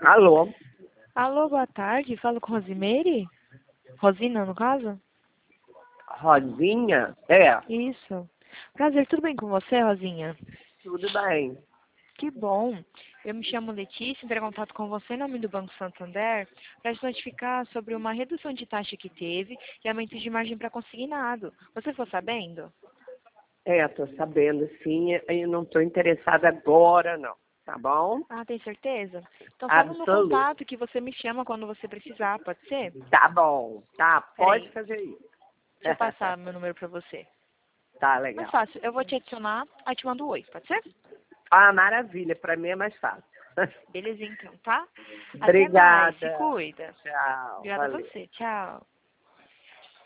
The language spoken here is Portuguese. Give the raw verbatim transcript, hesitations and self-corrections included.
Alô? Alô, boa tarde. Falo com Rosimeire? Rosina, no caso? Rosinha? É, Isso. Prazer, tudo bem com você, Rosinha? tudo bem. Que bom. Eu me chamo Letícia, entrei em contato com você em nome do Banco Santander para te notificar sobre uma redução de taxa que teve e aumento de margem para consignado. Você ficou sabendo? É, tô sabendo sim, e não tô interessada agora não, tá bom? Ah, tem certeza? Então salva o meu Absoluto. contato que você me chama quando você precisar, pode ser? Tá bom, tá, pode Peraí, fazer isso. deixa eu passar meu número para você. Tá Mais legal. fácil, eu vou te adicionar, aí te mando um oi, pode ser? Ah, maravilha, pra mim é mais fácil. Beleza então, tá? Até mais, se Obrigada. cuida. Tchau, Obrigada a valeu. você, tchau.